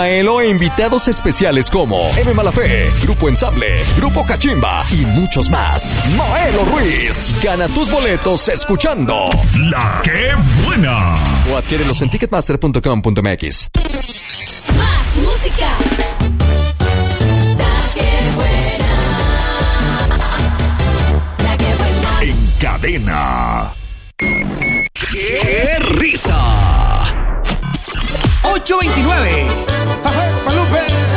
E invitados especiales como M. Malafé, Grupo Ensamble, Grupo Cachimba y muchos más. Maelo Ruiz, gana tus boletos escuchando La Que Buena. O adquiérelos en ticketmaster.com.mx. Más música. La Que Buena. La Que Buena. En cadena. ¡Qué risa! 829. ¡Palupe!